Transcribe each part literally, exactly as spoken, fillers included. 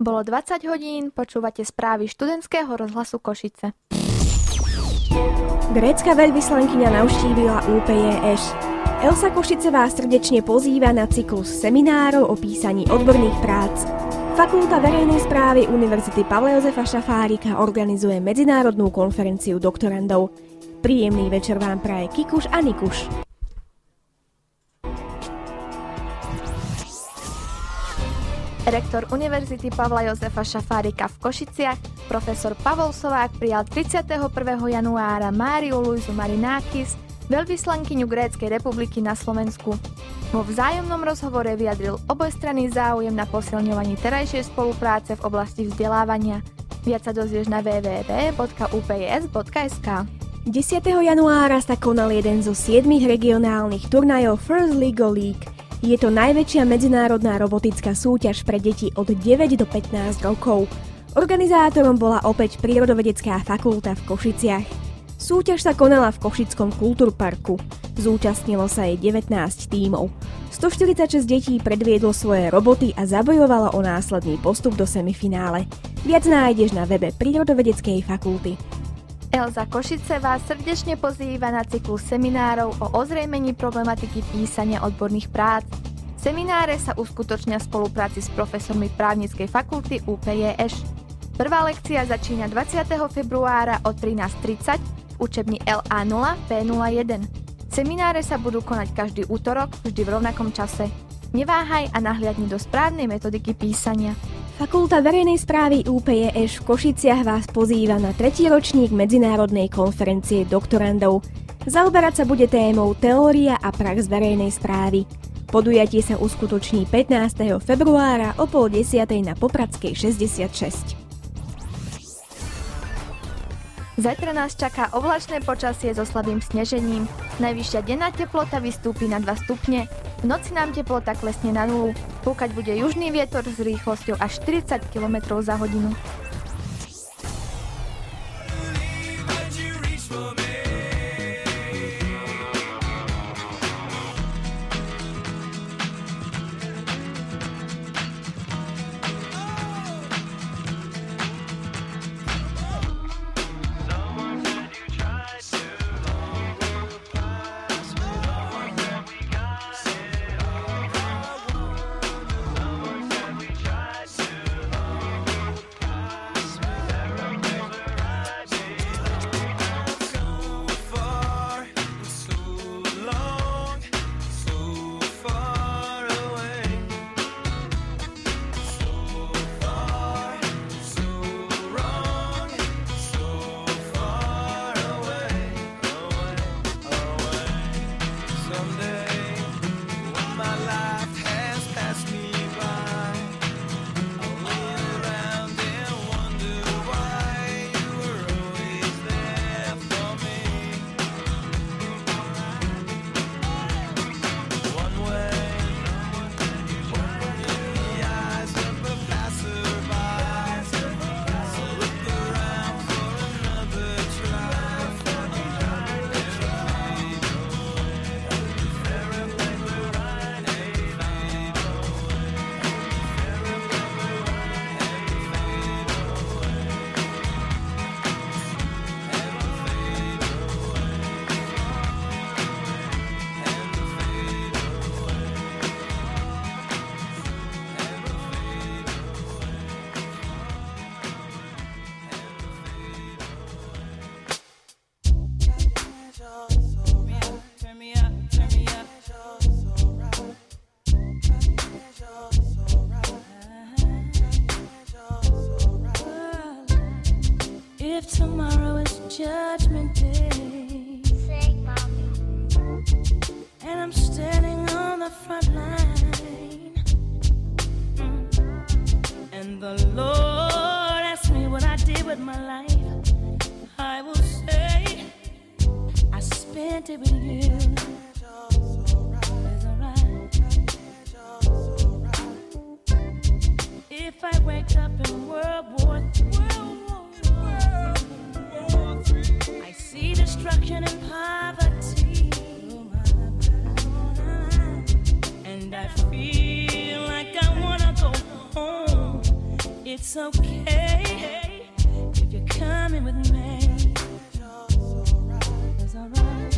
Bolo dvadsať hodín, počúvate správy študentského rozhlasu Košice. Grécka veľvyslankyňa navštívila ú pé jé eš. Elsa Košice vás srdečne pozýva na cyklus seminárov o písaní odborných prác. Fakulta verejnej správy Univerzity Pavla Jozefa Šafárika organizuje medzinárodnú konferenciu doktorandov. Príjemný večer vám praje Kikuš a Nikuš. Rektor Univerzity Pavla Jozefa Šafárika v Košiciach, profesor Pavol Sovák, prijal tridsiateho prvého januára Máriu Luizu Marinákis, veľvyslankyňu Gréckej republiky na Slovensku. Vo vzájomnom rozhovore vyjadril obojstranný záujem na posilňovaní terajšej spolupráce v oblasti vzdelávania. Viac sa dozvieš na w w w bodka u p s bodka es ka. desiateho januára sa konal jeden zo siedmich regionálnych turnajov First Lego League. Je to najväčšia medzinárodná robotická súťaž pre deti od deväť do pätnásť rokov. Organizátorom bola opäť Prírodovedecká fakulta v Košiciach. Súťaž sa konala v Košickom kultúrparku. Zúčastnilo sa jej devätnásť tímov. stoštyridsaťšesť detí predviedlo svoje roboty a zabojovalo o následný postup do semifinále. Viac nájdeš na webe Prírodovedeckej fakulty. Elza Košice vás srdečne pozýva na cyklus seminárov o ozrejmení problematiky písania odborných prác. Semináre sa uskutočnia v spolupráci s profesormi právnickej fakulty ú pé jé eš. Prvá lekcia začína dvadsiateho februára o trinásť tridsať v učebni el á nula pé nula jeden. Semináre sa budú konať každý útorok, vždy v rovnakom čase. Neváhaj a nahliadni do správnej metodiky písania. Fakulta verejnej správy ú pé jé eš v Košiciach vás pozýva na tretí ročník medzinárodnej konferencie doktorandov. Zaoberať sa bude témou Teória a prax verejnej správy. Podujatie sa uskutoční pätnásteho februára o pol desiatej na Popradskej šesťdesiatšesť. Zajtra nás čaká oblačné počasie so slabým snežením. Najvyššia denná teplota vystúpi na dva stupne. V noci nám teplota klesne na nulu. Fúkať bude južný vietor s rýchlosťou až štyridsať kilometrov za hodinu. If tomorrow is judgment day, sing, mommy. And I'm standing on the front line, mm. and the Lord asks me what I did with my life, I will say I spent it with you. It's alright. If I wake up in World War Three, I see destruction and poverty, and I feel like I wanna go home. It's It's okay if you're coming with me. It's alright.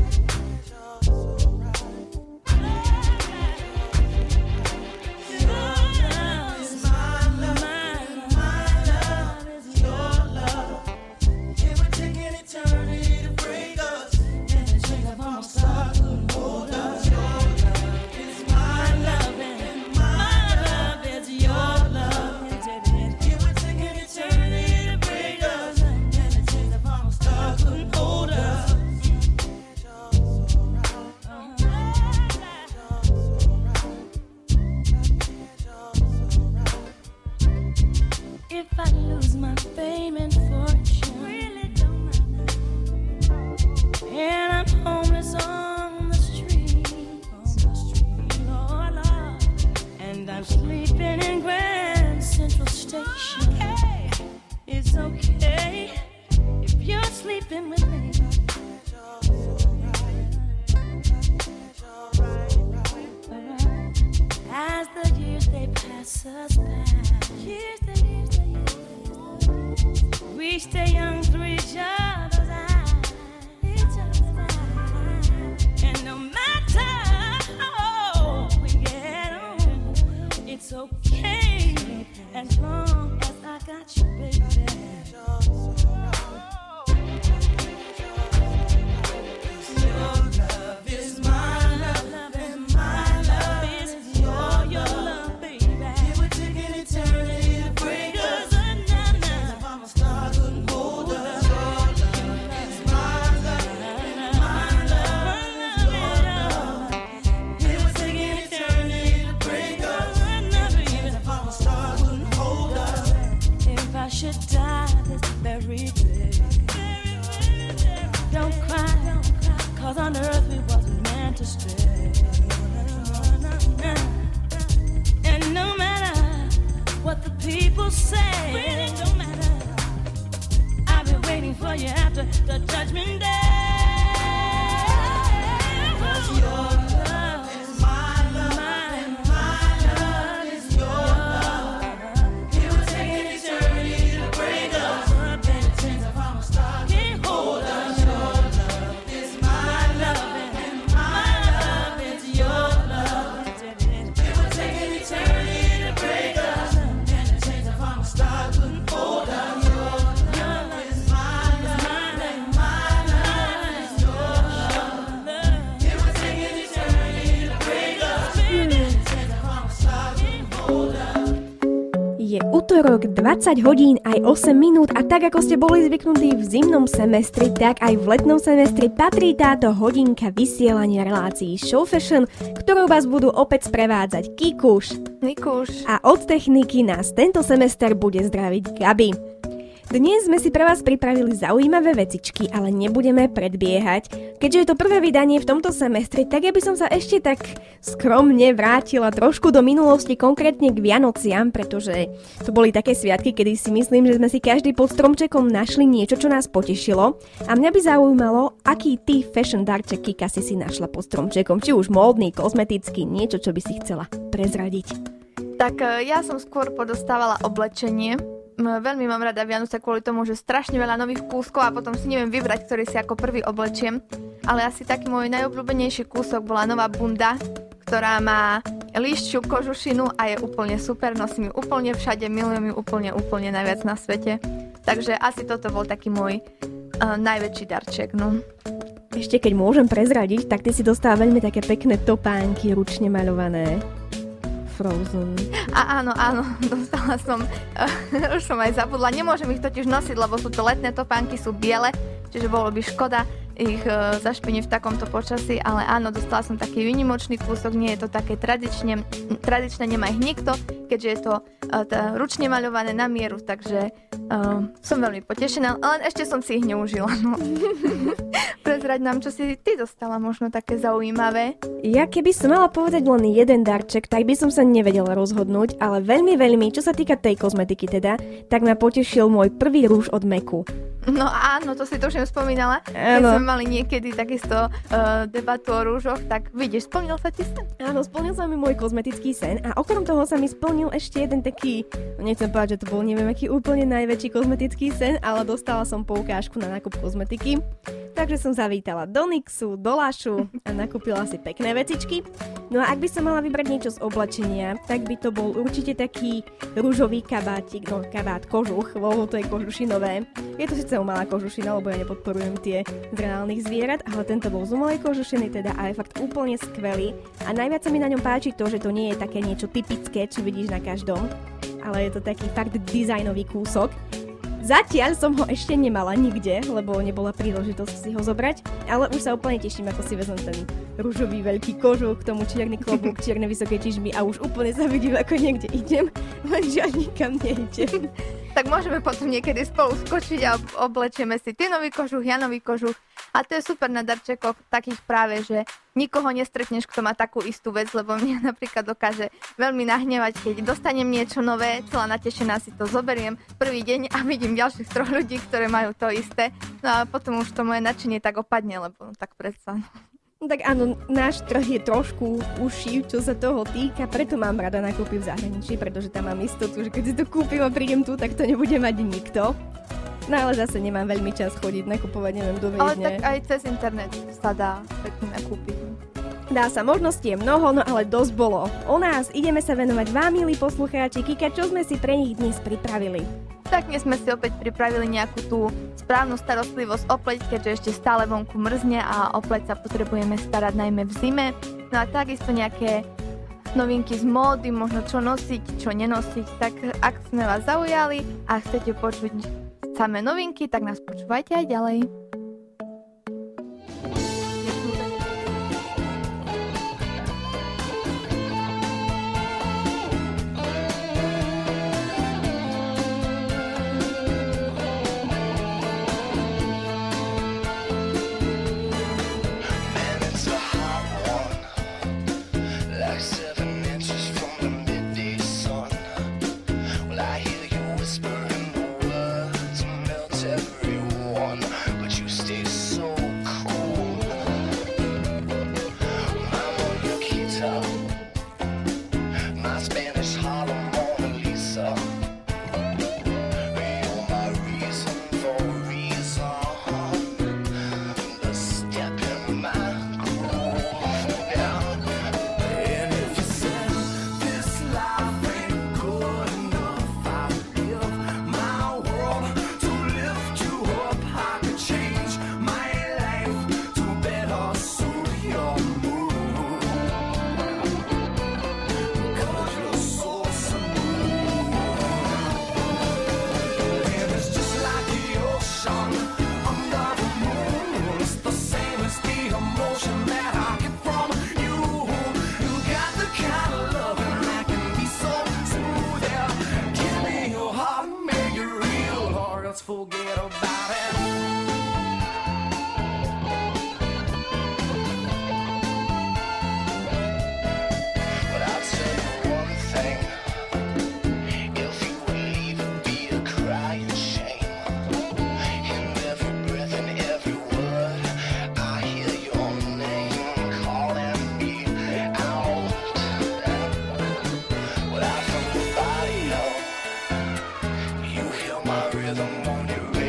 Utorok dvadsať hodín aj osem minút a tak ako ste boli zvyknutí v zimnom semestri, tak aj v letnom semestri patrí táto hodinka vysielania relácií Show Fashion, ktorou vás budú opäť sprevádzať Kikuš, Nikuš a od techniky nás tento semester bude zdraviť Gabi. Dnes sme si pre vás pripravili zaujímavé vecičky, ale nebudeme predbiehať. Keďže je to prvé vydanie v tomto semestri, tak ja by som sa ešte tak skromne vrátila trošku do minulosti, konkrétne k Vianociam, pretože to boli také sviatky, kedy si myslím, že sme si každý pod stromčekom našli niečo, čo nás potešilo. A mňa by zaujímalo, aký ty fashion darček Kika si si našla pod stromčekom, či už módny, kozmetický, niečo, čo by si chcela prezradiť. Tak ja som skôr podostávala oblečenie. Veľmi mám rada Vianoce kvôli tomu, že strašne veľa nových kúskov a potom si neviem vybrať, ktorý si ako prvý oblečiem. Ale asi taký môj najobľúbenejší kúsok bola nová bunda, ktorá má líšťu kožušinu a je úplne super. Nosím ju úplne všade, milujem ju úplne, úplne najviac na svete. Takže asi toto bol taký môj uh, najväčší darček, no. Ešte keď môžem prezradiť, tak ty si dostala veľmi také pekné topánky, ručne maľované. Frozen. A áno, áno, dostala som, uh, už som aj zabudla, nemôžem ich totiž nosiť, lebo sú to letné topánky, sú biele, čiže bolo by škoda ich uh, zašpiniť v takomto počasí, ale áno, dostala som taký výnimočný kúsok, nie je to také tradične, tradične nemá ich nikto, keďže je to uh, tá, ručne maľované na mieru, takže Uh, som veľmi potešená, ale ešte som si ich neužila. No. Prezrať nám, čo si ty dostala možno také zaujímavé. Ja keby som mala povedať len jeden darček, tak by som sa nevedela rozhodnúť, ale veľmi, veľmi, čo sa týka tej kozmetiky teda, tak ma potešil môj prvý rúž od Meku. No áno, to si to už spomínala. Keď sme mali niekedy takisto uh, debatu o rúžoch, tak vidíš, splnil sa ti sen? Áno, splnil sa mi môj kozmetický sen a okrem toho sa mi splnil ešte jeden taký, no nechcem povedať, že to bol neviem aký úplne najväčší kozmetický sen, ale dostala som poukážku na nákup kozmetiky. Takže som zavítala do Nixu, do Lašu a nakúpila si pekné vecičky. No a ak by som mala vybrať niečo z oblečenia, tak by to bol určite taký ružový kabátik, no kabát kožuch, lebo to je kožušinové. Je to síce umelá kožušina, lebo ja nepodporujem tie z reálnych zvierat, ale tento bol z umelej kožušiny teda a je fakt úplne skvelý. A najviac sa mi na ňom páči to, že to nie je také niečo typické, čo vidíš na každom, ale je to taký fakt dizajnový kúsok. Zatiaľ som ho ešte nemala nikde, lebo nebola príležitosť si ho zobrať, ale už sa úplne teším, ako si vezmem ten ružový veľký kožuch, k tomu čierny klobúk, čierne vysoké čižmy a už úplne sa vidím, ako niekde idem, lenže ani nikam neidem. Tak môžeme potom niekedy spolu skočiť a oblečieme si ty nový kožuch, ja nový kožuch. A to je super na darčekoch takých práve, že nikoho nestretneš, kto má takú istú vec, lebo mňa napríklad dokáže veľmi nahnevať, keď dostanem niečo nové, celá natešená si to zoberiem prvý deň a vidím ďalších troch ľudí, ktoré majú to isté. No a potom už to moje nadšenie tak opadne, lebo no, tak predsa. Tak áno, náš trh je trošku uší, čo sa toho týka, preto mám rada nakúpiť v zahraničí, pretože tam mám istotu, že keď si to kúpim a prídem tu, tak to nebude mať nikto. No ale zase nemám veľmi čas chodiť nakupovať, neviem, do Viedne. Ale tak aj cez internet sa dá pekne nakúpiť. Dá sa, možností je mnoho, no ale dosť bolo. O nás ideme sa venovať vám, milí poslucháči, Kika, čo sme si pre nich dnes pripravili. Tak dnes sme si opäť pripravili nejakú tú správnu starostlivosť o pleť, keďže ešte stále vonku mrzne a o pleť sa potrebujeme starať najmä v zime. No a takisto nejaké novinky z módy, možno čo nosiť, čo nenosiť. Tak ak sme vás zaujali a chcete počuť samé novinky, tak nás počúvajte aj ďalej. Rhythm on your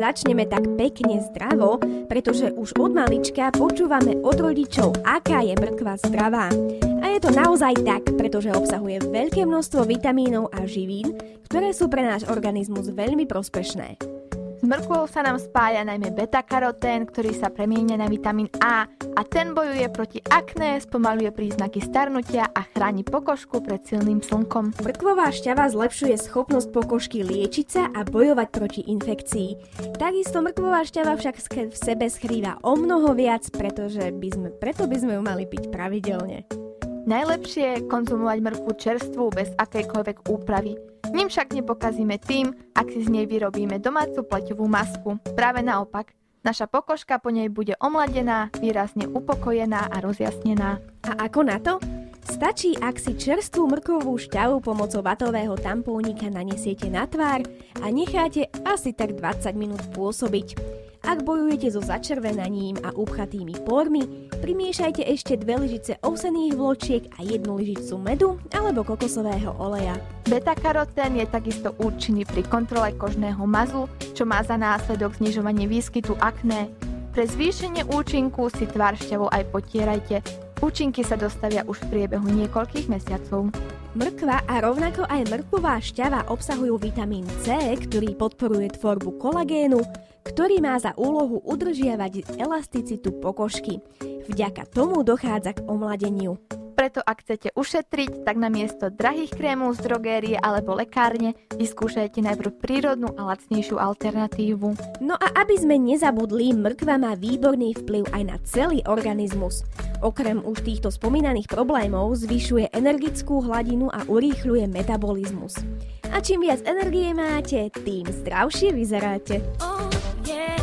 začneme tak pekne zdravo, pretože už od malička počúvame od rodičov, aká je mrkva zdravá. A je to naozaj tak, pretože obsahuje veľké množstvo vitamínov a živín, ktoré sú pre náš organizmus veľmi prospešné. S mrkvou sa nám spája najmä beta-karotén, ktorý sa premieňa na vitamín A a ten bojuje proti akné, spomaľuje príznaky starnutia a chráni pokožku pred silným slnkom. Mrkvová šťava zlepšuje schopnosť pokožky liečiť sa a bojovať proti infekcii. Takisto mrkvová šťava však v sebe skrýva o mnoho viac, pretože by sme, preto by sme ju mali piť pravidelne. Najlepšie je konzumovať mrkvu čerstvú bez akejkoľvek úpravy. Ním však nepokazíme tým, ak si z nej vyrobíme domácu pleťovú masku. Práve naopak, naša pokožka po nej bude omladená, výrazne upokojená a rozjasnená. A ako na to? Stačí, ak si čerstvú mrkvovú šťavu pomocou vatového tampónika nanesiete na tvár a necháte asi tak dvadsať minút pôsobiť. Ak bojujete so začervenaním a upchatými pórmi, primiešajte ešte dve lyžice ovsených vločiek a jednu lyžicu medu alebo kokosového oleja. Beta-karotén je takisto účinný pri kontrole kožného mazu, čo má za následok znižovanie výskytu akné. Pre zvýšenie účinku si tvár šťavou aj potierajte. Účinky sa dostavia už v priebehu niekoľkých mesiacov. Mrkva a rovnako aj mrkvová šťava obsahujú vitamín C, ktorý podporuje tvorbu kolagénu, ktorý má za úlohu udržiavať elasticitu pokožky. Vďaka tomu dochádza k omladeniu. Preto ak chcete ušetriť, tak namiesto drahých krémov z drogérie alebo lekárne vyskúšajte najprv prírodnú a lacnejšiu alternatívu. No a aby sme nezabudli, mrkva má výborný vplyv aj na celý organizmus. Okrem už týchto spomínaných problémov zvyšuje energickú hladinu a urýchľuje metabolizmus. A čím viac energie máte, tým zdravšie vyzeráte. Oh, yeah.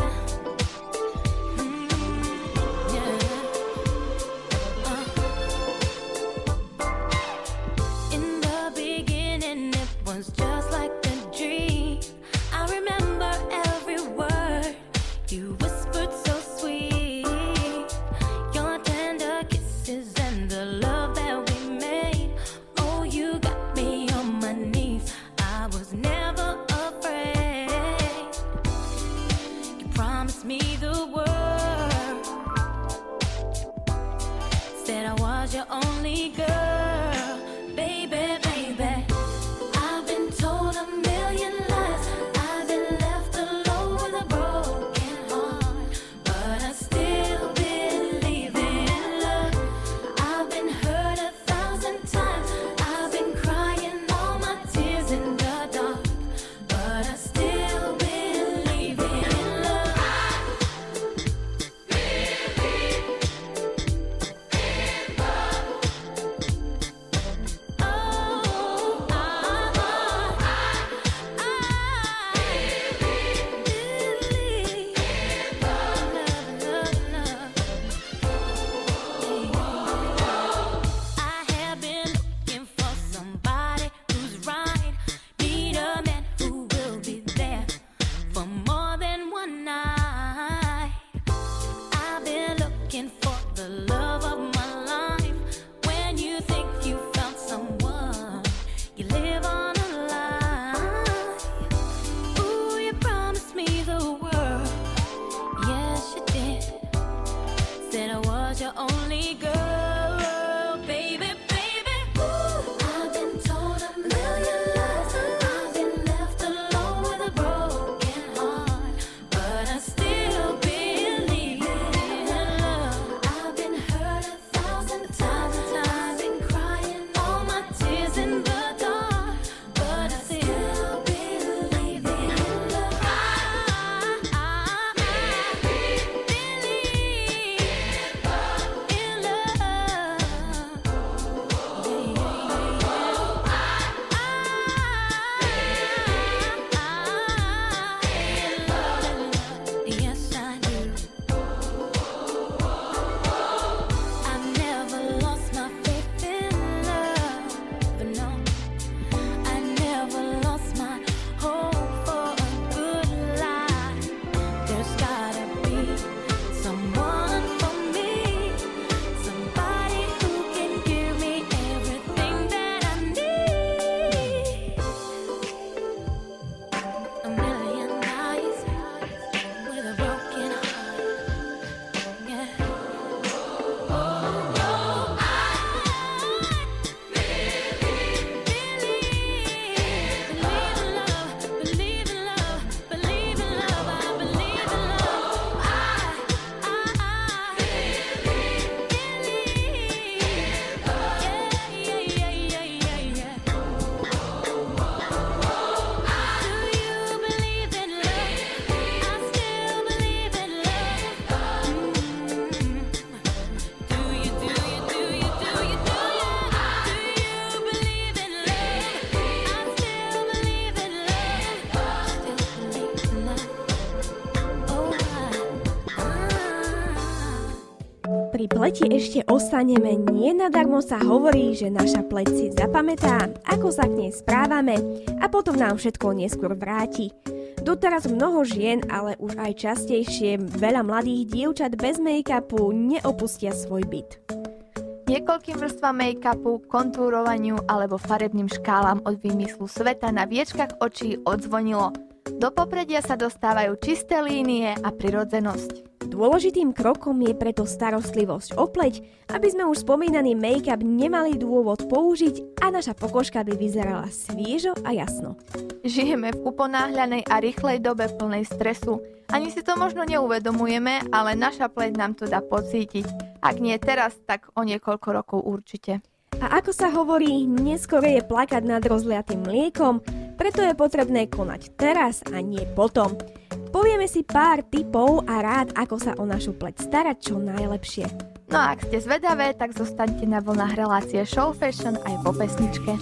pri pleti ešte ostaneme, nie nadarmo sa hovorí, že naša pleť si zapamätá, ako sa k nej správame a potom nám všetko neskôr vráti. Doteraz mnoho žien, ale už aj častejšie veľa mladých dievčat bez make-upu neopustia svoj byt. Niekoľkým vrstvám make-upu, kontúrovaniu alebo farebným škálam od výmyslu sveta na viečkach očí odzvonilo. Do popredia sa dostávajú čisté línie a prirodzenosť. Dôležitým krokom je preto starostlivosť o pleť, aby sme už spomínaný make-up nemali dôvod použiť a naša pokožka by vyzerala sviežo a jasno. Žijeme v uponáhľanej a rýchlej dobe plnej stresu. Ani si to možno neuvedomujeme, ale naša pleť nám to dá pocítiť. Ak nie teraz, tak o niekoľko rokov určite. A ako sa hovorí, neskoro je plakať nad rozliatým mliekom, preto je potrebné konať teraz a nie potom. Povieme si pár tipov a rád, ako sa o našu pleť starať čo najlepšie. No a ak ste zvedavé, tak zostaňte na vlnách relácie Show Fashion aj po pesničke.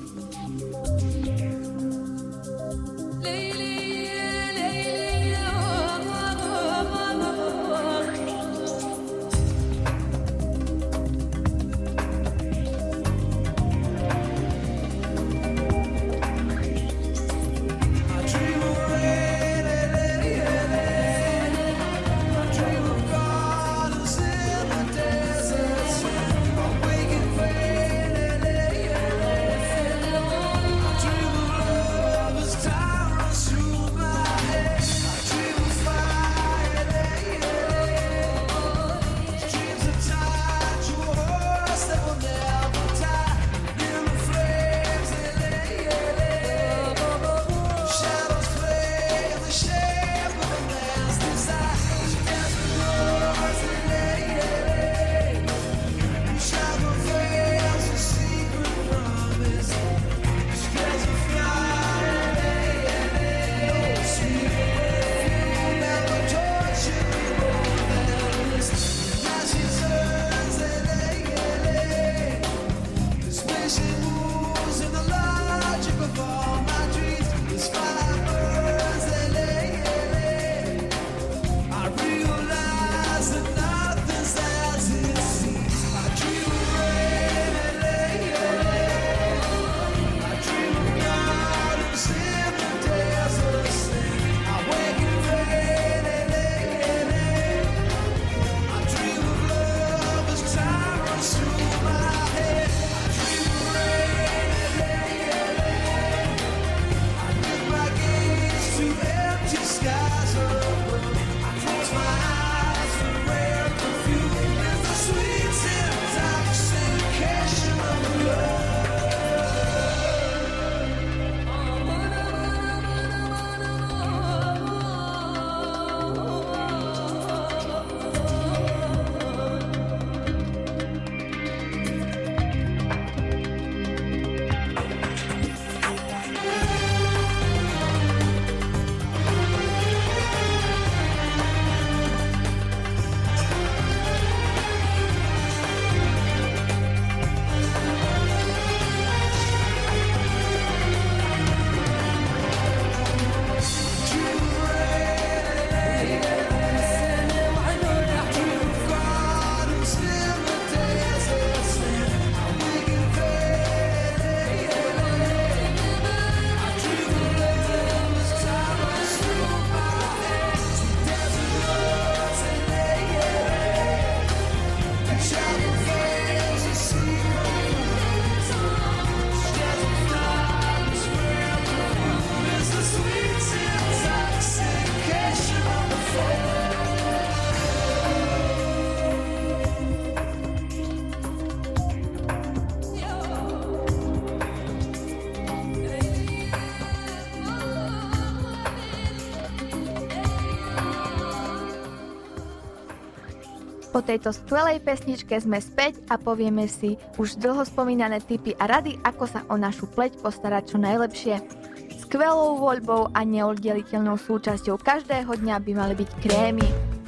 Po tejto skvelej pesničke sme späť a povieme si už dlho spomínané tipy a rady, ako sa o našu pleť postarať čo najlepšie. Skvelou voľbou a neoddeliteľnou súčasťou každého dňa by mali byť krémy.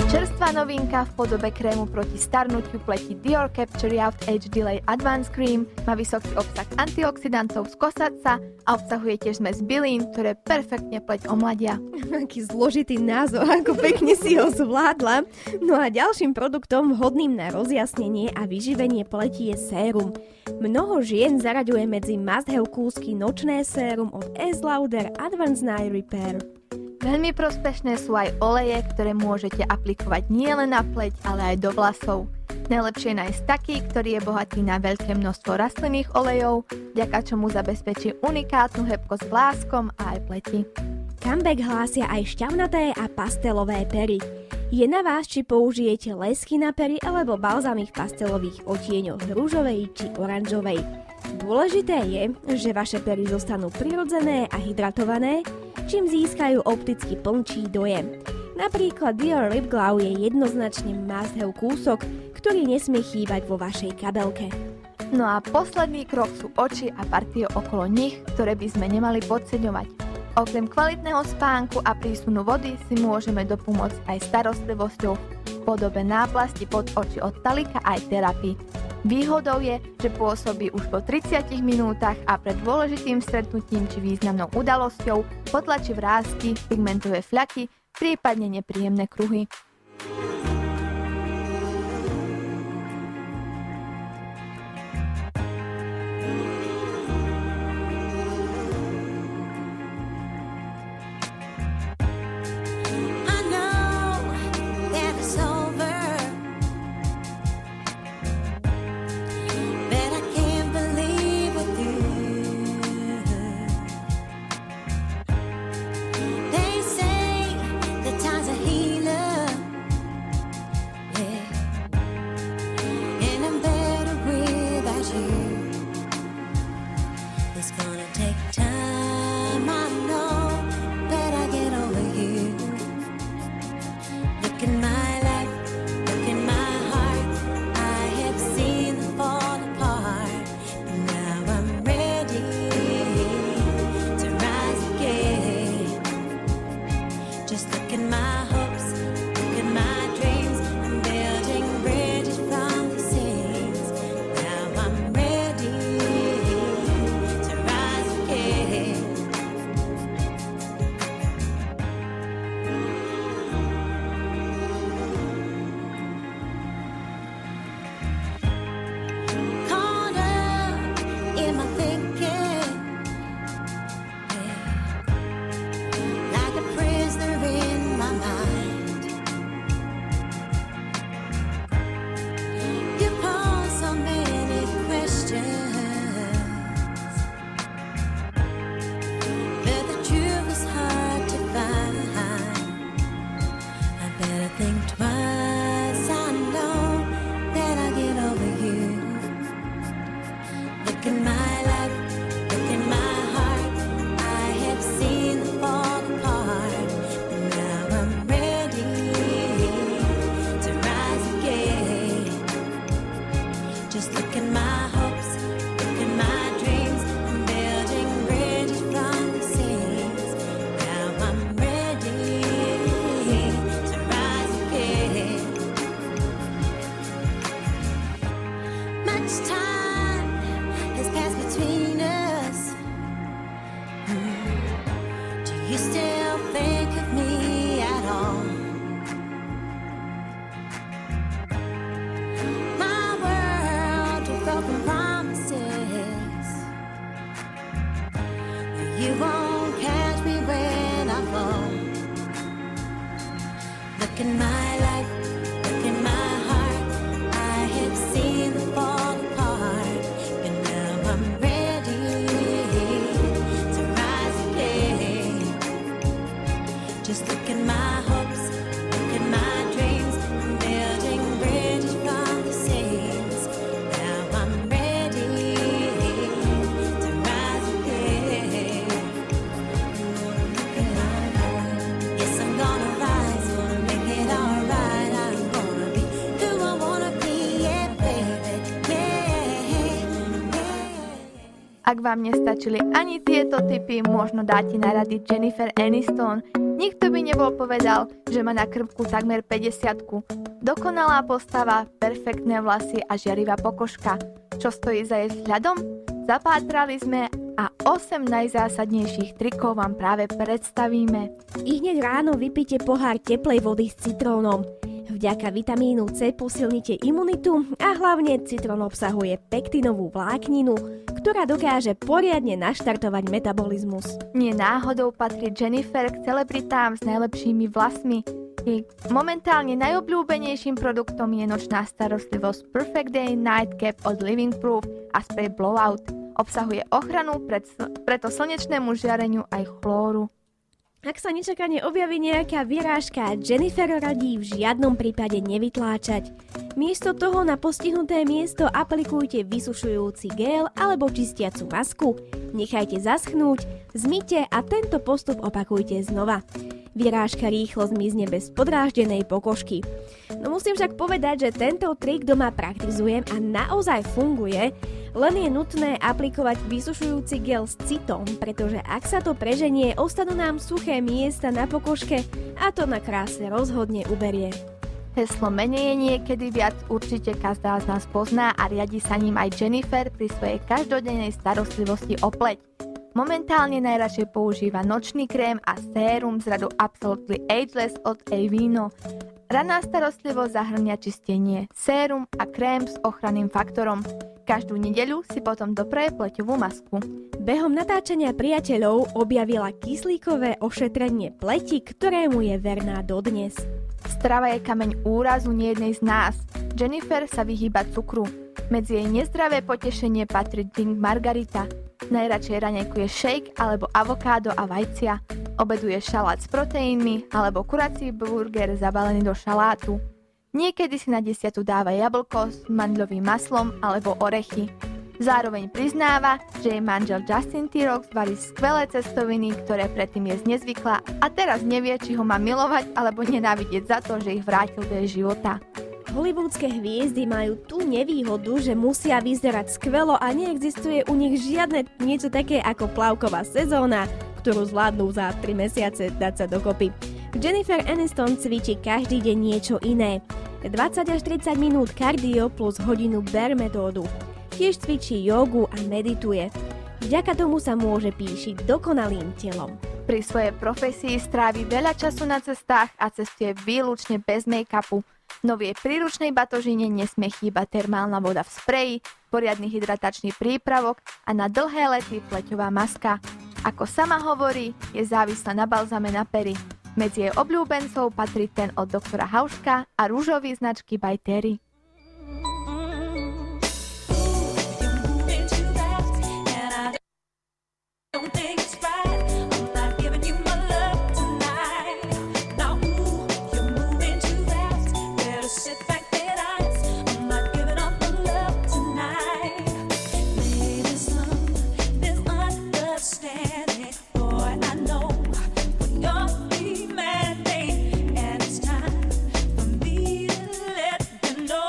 Čerstvá novinka v podobe krému proti starnutiu pleti Dior Capture Youth Age Delay Advanced Cream má vysoký obsah antioxidantov z kosaca a obsahuje tiež zmes bylín, ktoré perfektne pleť omladia. Aký zložitý názov, ako pekne si ho zvládla. No a ďalším produktom vhodným na rozjasnenie a vyživenie pleti je sérum. Mnoho žien zaraďuje medzi must-have kúsky nočné sérum od Estée Lauder Advanced Night Repair. Veľmi prospešné sú aj oleje, ktoré môžete aplikovať nielen na pleť, ale aj do vlasov. Najlepšie je nájsť taký, ktorý je bohatý na veľké množstvo rastlinných olejov, vďaka čomu zabezpečí unikátnu hebkosť vláskom a aj pleti. Comeback hlásia aj šťavnaté a pastelové pery. Je na vás, či použijete lesky na pery alebo balzamy v pastelových odtieňoch ružovej či oranžovej. Dôležité je, že vaše pery zostanú prirodzené a hydratované, čím získajú opticky plnčí dojem. Napríklad Dior Lip Glow je jednoznačne must-have kúsok, ktorý nesmie chýbať vo vašej kabelke. No a posledný krok sú oči a partie okolo nich, ktoré by sme nemali podceňovať. Okrem kvalitného spánku a prísunu vody si môžeme dopomôcť aj starostlivosťou v podobe náplasti pod oči od Talika aj terapii. Výhodou je, že pôsobí už po tridsiatich minútach a pred dôležitým stretnutím či významnou udalosťou potlačí vrásky, pigmentové fľaky, prípadne nepríjemné kruhy. Yes, I'm gonna rise, gonna make it alright. Ak vám nestačili ani tieto tipy, možno dáte na rady Jennifer Aniston. Nikto by nebol povedal, že má na krvku takmer päťdesiatku. Dokonalá postava, perfektné vlasy a žiarivá pokožka. Čo stojí za jej vzhľadom? Zapátrali sme a osem najzásadnejších trikov vám práve predstavíme. I hneď ráno vypite pohár teplej vody s citrónom. Vďaka vitamínu C posilnite imunitu a hlavne citrón obsahuje pektinovú vlákninu, ktorá dokáže poriadne naštartovať metabolizmus. Nie náhodou patrí Jennifer k celebritám s najlepšími vlasmi. Jej momentálne najobľúbenejším produktom je nočná starostlivosť Perfect Day Night Cap od Living Proof a spray Blowout. Obsahuje ochranu pred, preto slnečnému žiareniu aj chlóru. Ak sa nečakane objaví nejaká vyrážka, Jennifer radí v žiadnom prípade nevytláčať. Miesto toho na postihnuté miesto aplikujte vysušujúci gel alebo čistiacu masku, nechajte zaschnúť, zmyte a tento postup opakujte znova. Vyrážka rýchlo zmizne bez podráždenej pokožky. No musím však povedať, že tento trik doma praktizujem a naozaj funguje, len je nutné aplikovať vysušujúci gel s citom, pretože ak sa to preženie, ostanú nám suché miesta na pokožke a to na kráse rozhodne uberie. Heslo menej je niekedy viac určite každá z nás pozná a riadi sa ním aj Jennifer pri svojej každodennej starostlivosti o pleť. Momentálne najradšej používa nočný krém a sérum z radu Absolutely Ageless od Aveeno. Ranná starostlivosť zahŕňa čistenie, sérum a krém s ochranným faktorom. Každú nedeľu si potom dopraje pleťovú masku. Behom natáčania Priateľov objavila kyslíkové ošetrenie pleti, ktorému je verná dodnes. Strava je kameň úrazu nejednej z nás. Jennifer sa vyhýba cukru. Medzi jej nezdravé potešenie patrí drink margarita. Najradšej raňajkuje shake alebo avokádo a vajcia. Obeduje šalát s proteínmi alebo kurací burger zabalený do šalátu. Niekedy si na desiatu dáva jablko s mandľovým maslom alebo orechy. Zároveň priznáva, že jej manžel Justin Tirox varí skvelé cestoviny, ktoré predtým je znezvykla a teraz nevie, či ho má milovať alebo nenávidieť za to, že ich vrátil do jej života. Hollywoodske hviezdy majú tú nevýhodu, že musia vyzerať skvelo a neexistuje u nich žiadne niečo také ako plavková sezóna, ktorú zvládnu za tri mesiace dať sa dokopy. Jennifer Aniston cvičí každý deň niečo iné. dvadsať až tridsať minút kardio plus hodinu bear metódu. Tiež cvičí jogu a medituje. Vďaka tomu sa môže píšiť dokonalým telom. Pri svojej profesii strávi veľa času na cestách a cestuje výlučne bez make-upu. No v jej príručnej batožine nesmie chýbať termálna voda v spreji, poriadny hydratačný prípravok a na dlhé lety pleťová maska. Ako sama hovorí, je závislá na balzame na pery. Medzi jej obľúbencov patrí ten od doktora Hauška a rúžový značky by Terry. No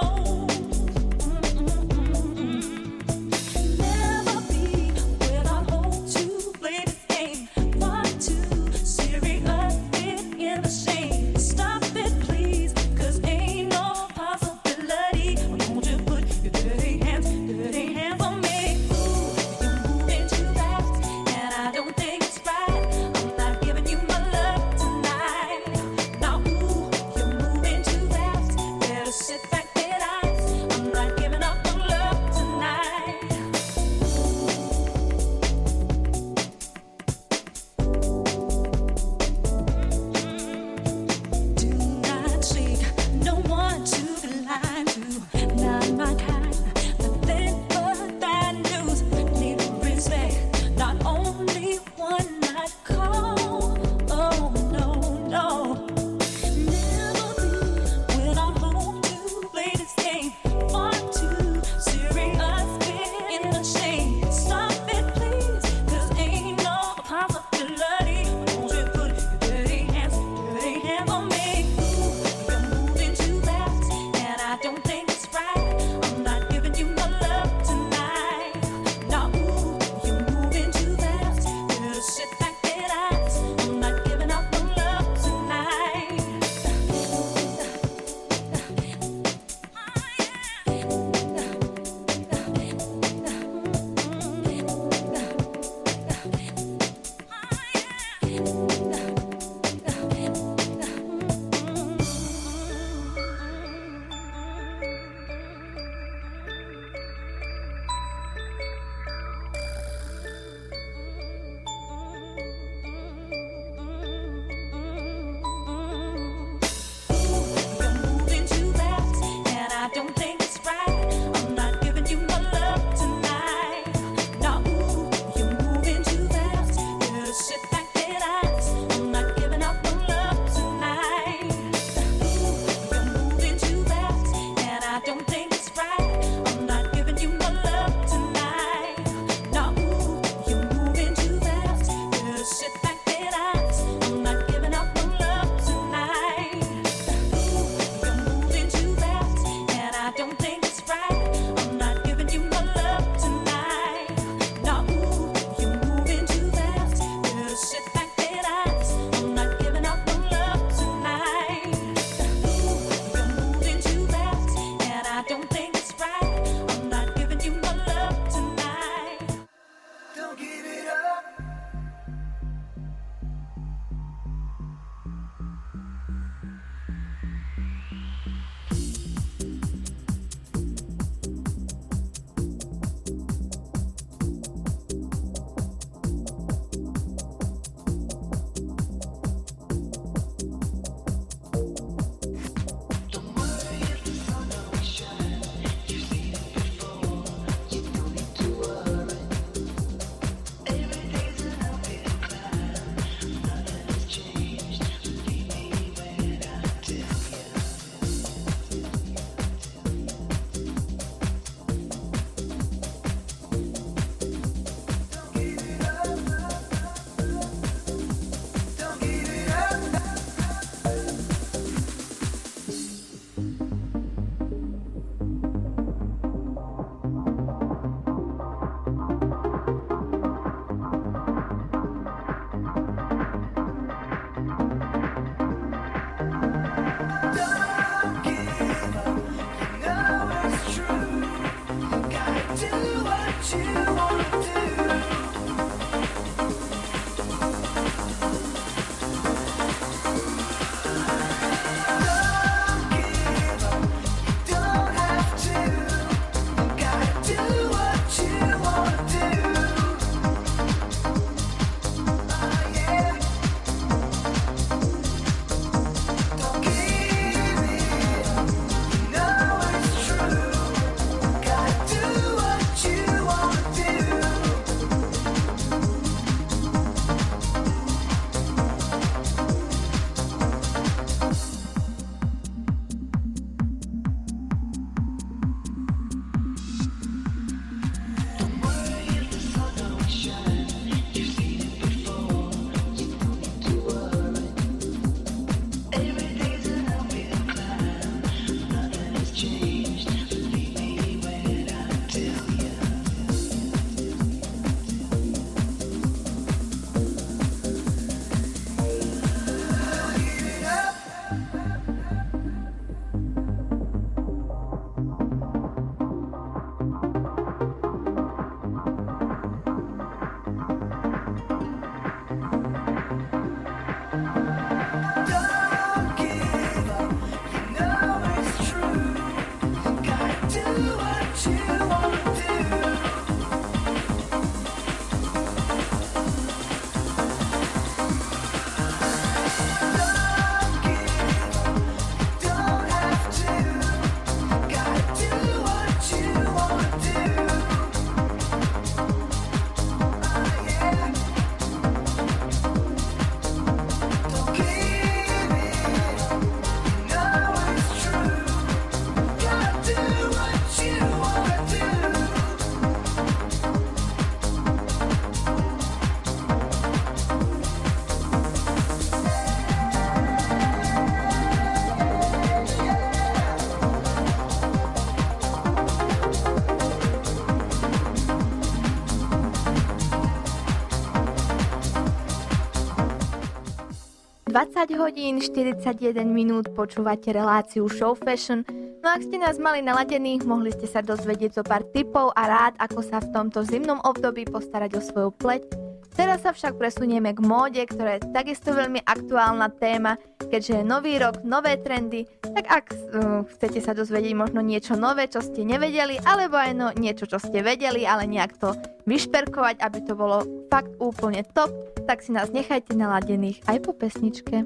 dvadsať hodín štyridsaťjeden minút počúvate reláciu Show Fashion. No ak ste nás mali naladených, mohli ste sa dozvedieť zo pár tipov a rád, ako sa v tomto zimnom období postarať o svoju pleť. Teraz sa však presunieme k móde, ktorá je takisto veľmi aktuálna téma, keďže je nový rok, nové trendy, tak ak uh, chcete sa dozvedieť možno niečo nové, čo ste nevedeli, alebo aj no, niečo, čo ste vedeli, ale nejak to vyšperkovať, aby to bolo fakt úplne top, tak si nás nechajte naladených aj po pesničke.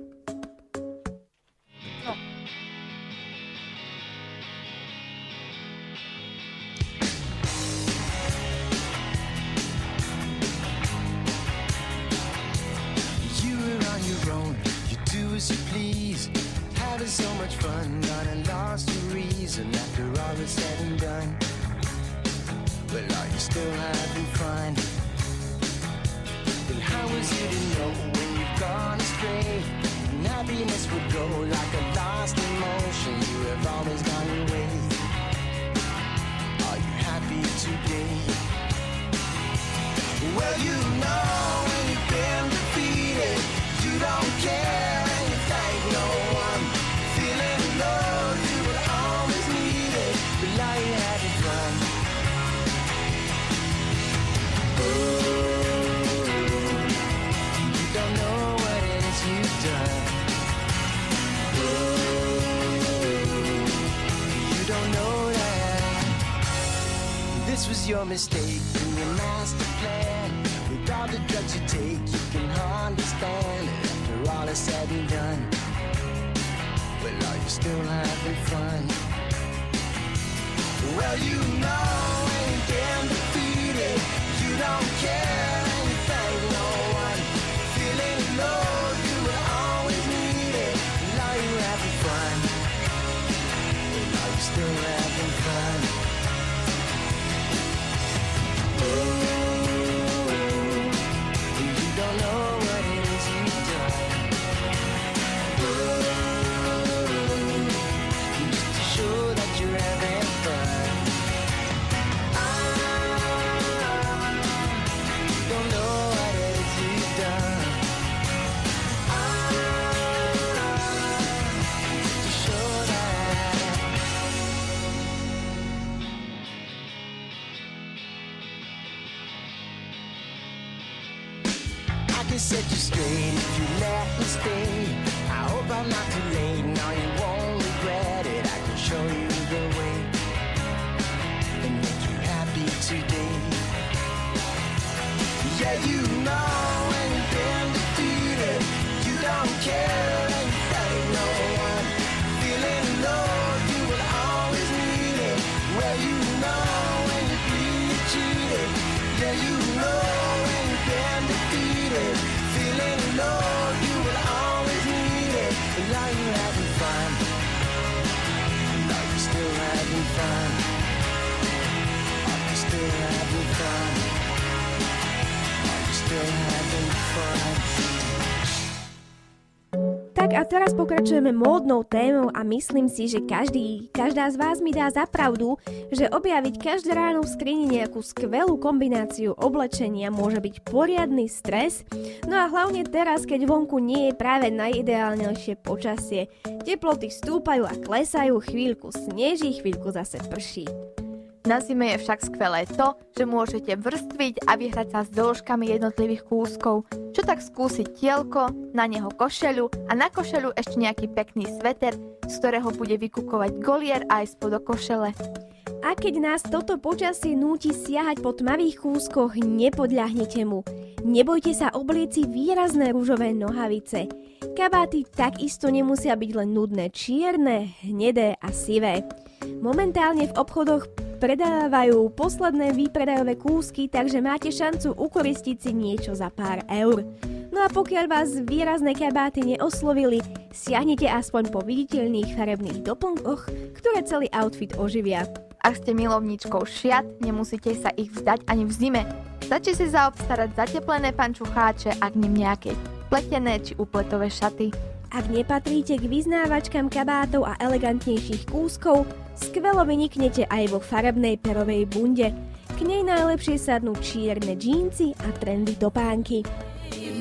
No. As you please, having so much fun, gone and lost your reason after all is said and done. Well, are you still having fun? Well, how is it to know when you've gone astray? And happiness would go like a lost emotion. You have always gone your way. Are you happy today? Well, you know when you've been defeated, you don't care. This was your mistake in your master plan. With all the drugs you take, you can understand it after all is said and done. Well, are you still having fun? Well, you know when you've been defeated, you don't care and you thank no one. Feeling low, you will always need it. Well, are you having fun? Well, are you still having fun? Set you straight if you let me stay. I hope I'm not too late. Now you won't regret it. I can show you the way and make you happy today. Yeah, you know when you've been defeated, you don't care and you thank no one. Feeling low, you will always need it. Well, you know when you've been cheated. Yeah, you know when you've been defeated. Feeling low, you will always need it. But are you having fun? Are you still having fun? Are you still having fun? Are you still having fun? Tak a teraz pokračujeme módnou témou a myslím si, že každý, každá z vás mi dá za pravdu, že objaviť každé ráno v skrini nejakú skvelú kombináciu oblečenia môže byť poriadny stres, no a hlavne teraz, keď vonku nie je práve najideálnejšie počasie. Teploty stúpajú a klesajú, chvíľku sneží, chvíľku zase prší. Na zime je však skvelé to, že môžete vrstviť a vyhrať sa s dĺžkami jednotlivých kúskov. Čo tak skúsiť tielko, na neho košeľu a na košeľu ešte nejaký pekný sveter, z ktorého bude vykukovať golier aj spodo košele. A keď nás toto počasie núti siahať po tmavých kúskoch, nepodľahnete mu. Nebojte sa oblieci výrazné ružové nohavice. Kabáty takisto nemusia byť len nudné čierne, hnedé a sivé. Momentálne v obchodoch predávajú posledné výpredajové kúsky, takže máte šancu ukoristiť si niečo za pár eur. No a pokiaľ vás výrazné kabáty neoslovili, siahnite aspoň po viditeľných farebných doplnkoch, ktoré celý outfit oživia. Ak ste milovníčkou šiat, nemusíte sa ich vzdať ani v zime. Stačí si zaobstarať zateplené pančucháče a k nim nejaké pletené či úpletové šaty. Ak nepatríte k vyznávačkám kabátov a elegantnejších kúskov, skvelo vyniknete aj vo farebnej perovej bunde. K nej najlepšie sadnú čierne džínsy a trendy topánky. You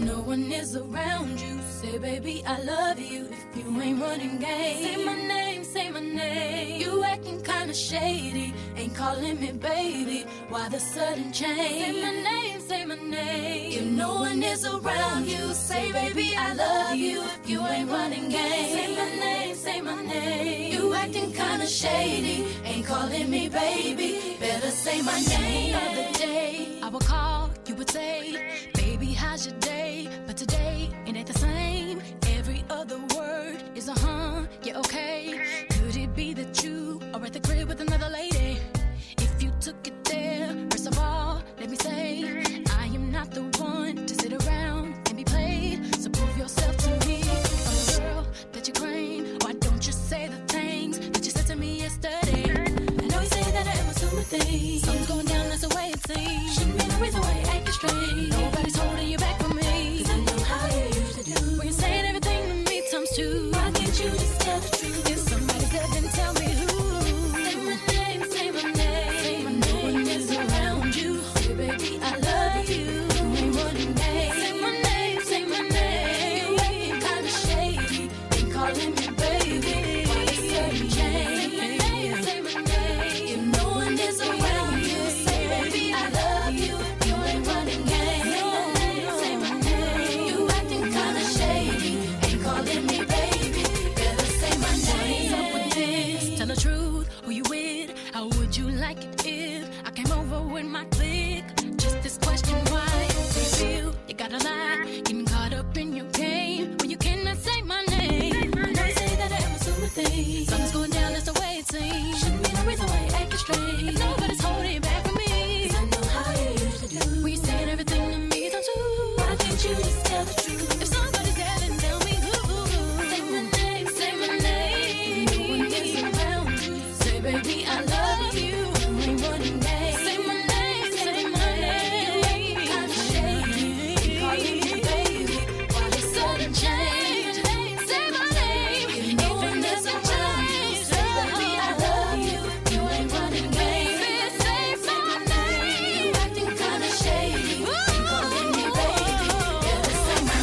no one is around you, say baby I love you. If you ain't running game, say my name, say my name. You acting kinda shady, ain't calling me baby. Why the sudden change? Say my name, say my name. If no one is around you, say baby I love you. If you ain't running game, say my name, say my name. You acting kinda shady, ain't calling me baby. Better say my name. The other day I would call, you would say, baby how's your day? But today it ain't the same. Every other word is a huh, yeah okay. Could it be that you are at the crib with another lady? If you took it there, first of all, let me say, I am not the one to sit around and be played. So prove yourself to me, a girl that you claim. Why don't you say the things that you said to me yesterday? I know you say that I am assuming things. Something's going down, that's the way it seems. Shouldn't be no reason why you acting strange. Nobody's holding you back from me, 'cause I know how you used to do. When you're saying everything to me times two, why can't you just tell the truth? If somebody's there, then tell me who. Say my name, say my name. Say my name. No one is around you, say baby I love you. You ain't running game. Say my name, say my name. You acting kinda shady, ain't calling me baby. Why the sudden change? Say my name, say my name. If no one is around you, say baby I love you. You ain't running game. Say my name, say my name. You acting kinda shady, ain't calling me baby. Better say my name. What's up with this? Tell the truth, who you with? How would you like it if I came over with my clique? Just this question, why do you feel you gotta lie? Getting caught up in your game when you cannot say my name. I know you say that I am assuming things. Something's going down, that's the way it seems. Shouldn't be no reason why you acting strange. If nobody's holding you back from me, 'cause I know how you used to do. When you're saying everything to me times two, why can't you just tell the truth? If somebody's there, then tell me who. Say my name, say my name. No one is around you, say baby I love you. You ain't running game. Say my name, say my name. You acting kinda shady, ain't calling me baby. Why the sudden change? Say my name. If no one is around you, say baby I love you. You ain't running game. Say my name. You acting kinda shady, ain't calling me baby. Better say my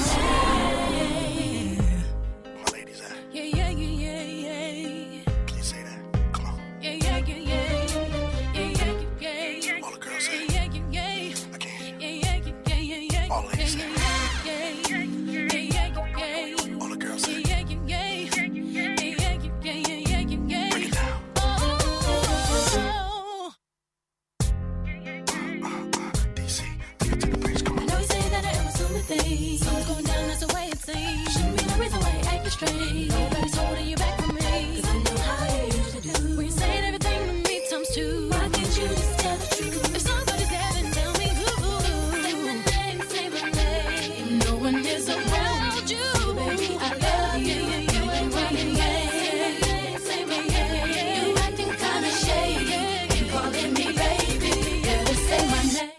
name. My ladies at? Yeah, yeah, yeah, yeah, yeah. Can you say that? Come on. Yeah, yeah, yeah, yeah. Yeah, yeah, yeah, yeah. All the girls say Yeah, yeah, yeah, yeah. I can't. Yeah, yeah, yeah, yeah, yeah. All ladies say Yeah, yeah, yeah, yeah, yeah. All the girls say Yeah, yeah, yeah, yeah. Yeah, yeah, yeah, yeah, yeah, yeah. Break it down. Oh. D C, take it to the bridge. Come I on. know you say that I am assuming things. Something's going down, that's the way it seems. Shouldn't be no reason why you acting strange. Nobody's holding you back from me, 'cause I know how you used to do. When you're saying everything to me times two, why can't you just tell the truth? If somebody's there, then tell me who. Say my name, say my name. If no one is around you, baby I love you. You ain't running game. Say my name, say my name. You acting kinda shady, ain't calling me baby. Better say my name.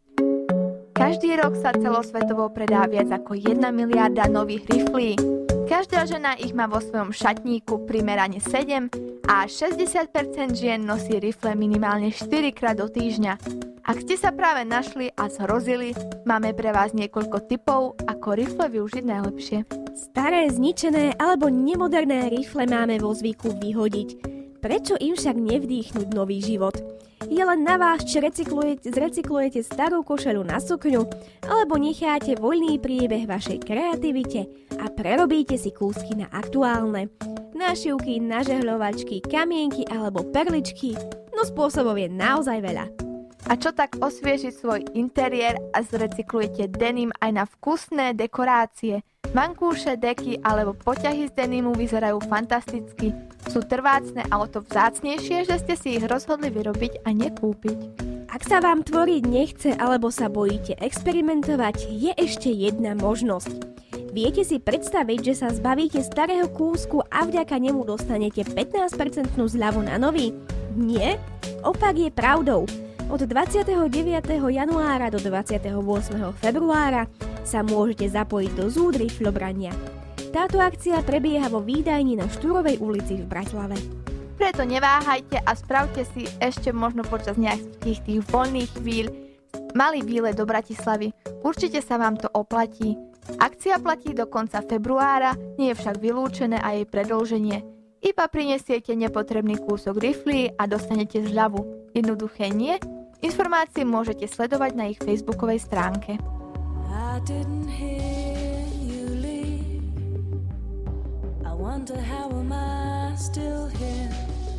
Každý rok sa celosvetovo predá viac ako jedna miliarda nových riflí. Každá žena ich má vo svojom šatníku primerane sedem a šesťdesiat percent žien nosí rifle minimálne štyri krát do týždňa. Ak ste sa práve našli a zhrozili, máme pre vás niekoľko tipov, ako rifle využiť najlepšie. Staré, zničené alebo nemoderné rifle máme vo zvyku vyhodiť. Prečo im však nevdýchnuť nový život? Je len na vás, či recyklujete, zrecyklujete starú košeľu na sukňu, alebo necháte voľný priebeh vašej kreativite a prerobíte si kúsky na aktuálne. Nášivky, nažehľovačky, kamienky alebo perličky, no spôsobov je naozaj veľa. A čo tak osviežiť svoj interiér a zrecyklujete denim aj na vkusné dekorácie? Vankúše, deky alebo poťahy z denimu vyzerajú fantasticky. Sú trvácne a o to vzácnejšie, že ste si ich rozhodli vyrobiť a nekúpiť. Ak sa vám tvoriť nechce alebo sa bojíte experimentovať, je ešte jedna možnosť. Viete si predstaviť, že sa zbavíte starého kúsku a vďaka nemu dostanete pätnásť percent zľavu na nový? Nie? Opak je pravdou. Od dvadsiateho deviateho januára do dvadsiateho ôsmeho februára sa môžete zapojiť do zúd rifľobrania. Táto akcia prebieha vo výdajni na Štúrovej ulici v Bratislave. Preto neváhajte a spravte si ešte možno počas nejakých tých voľných chvíľ malý výlet do Bratislavy. Určite sa vám to oplatí. Akcia platí do konca februára, nie je však vylúčené aj jej predĺženie. Iba prinesiete nepotrebný kúsok rifly a dostanete zľavu. Jednoduché nie? Informácie môžete sledovať na ich facebookovej stránke. I didn't hear you leave. I wonder how am I still here?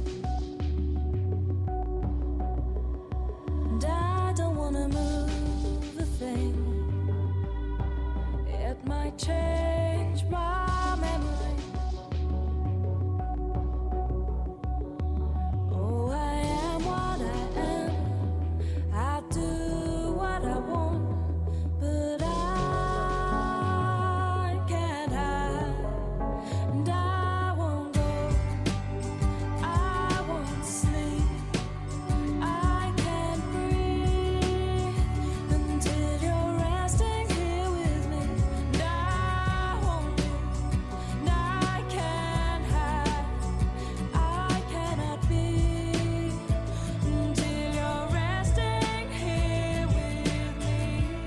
And I don't wanna move a thing. It might change my memory. Oh, I am what I am. I do what I want, but I can't hide. And I won't go. I won't sleep. I can't breathe until you're resting here with me. And I won't leave. And I can't hide. I cannot be until you're resting here with me.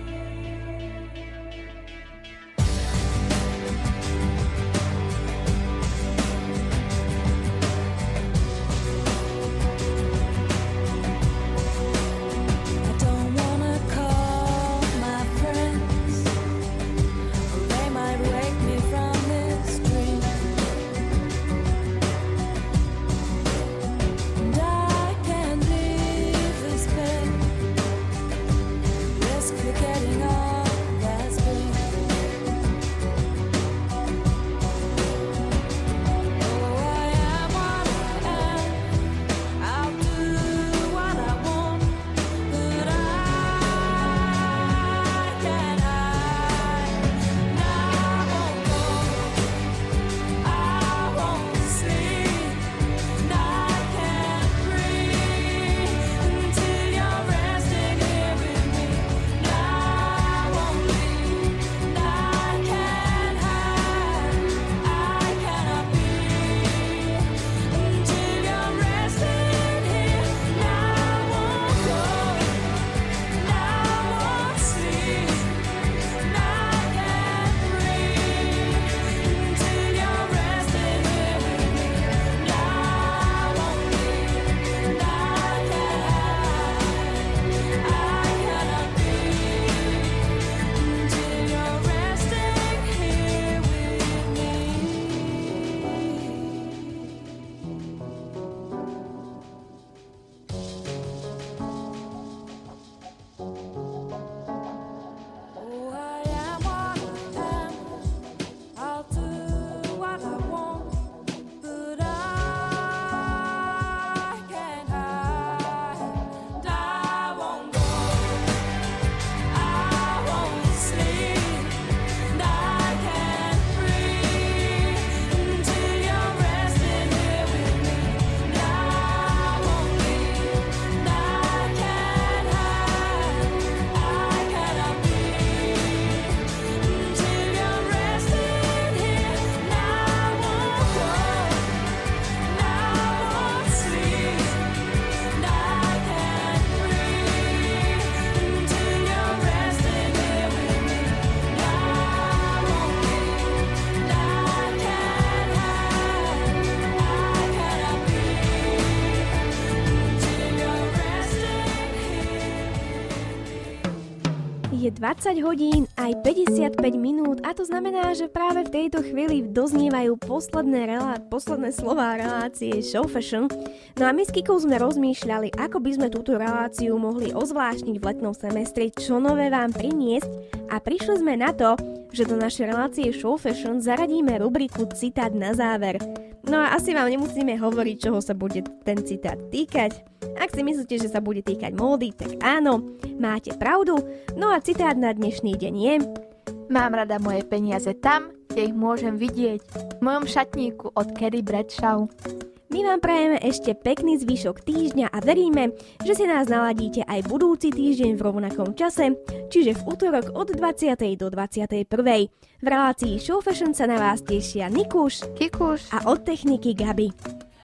I don't wanna call my friends, or they might wake me from this dream. And I can't leave this bed, risk forgetting all that's been. Oh, I am what I am. I'll do what I want, but I can't hide. And I won't go. I won't sleep. And I can't breathe until you're resting here with me. And I won't leave. And I can't hide. I cannot be until you're resting here. And I won't go. And I won't sleep. And I can't breathe until you're resting here with me. And I won't leave. And I can't hide. I cannot be until you're resting here with me. Oh, I am what I am. I'll do what I want, but I can't hide. And I won't go. I won't sleep. And I can't breathe until you're resting here with me. And I won't leave. And I can't hide. I cannot be until you're resting here. And I won't go. And I won't sleep. And I can't breathe until you're resting here with me. And I won't leave. And I can't hide. I cannot be until you're resting here. Je dvadsať hodín aj päťdesiatpäť minút a to znamená, že práve v tejto chvíli doznievajú posledné, relá- posledné slová relácie Show Fashion. No a my s Kikou sme rozmýšľali, ako by sme túto reláciu mohli ozvláštniť v letnom semestri, čo nové vám priniesť a prišli sme na to, že do našej relácie Show Fashion zaradíme rubriku Citát na záver. No a asi vám nemusíme hovoriť, čoho sa bude ten citát týkať. Ak si myslíte, že sa bude týkať módy, tak áno, máte pravdu. No a citát na dnešný deň je: Mám rada moje peniaze tam, kde ich môžem vidieť. V mojom šatníku od Carrie Bradshaw. My vám prajeme ešte pekný zvyšok týždňa a veríme, že si nás naladíte aj budúci týždeň v rovnakom čase, čiže v utorok od dvadsiatej do dvadsiatej prvej. V relácii Show Fashion sa na vás tešia Nikuš Kikuš a od techniky Gabi.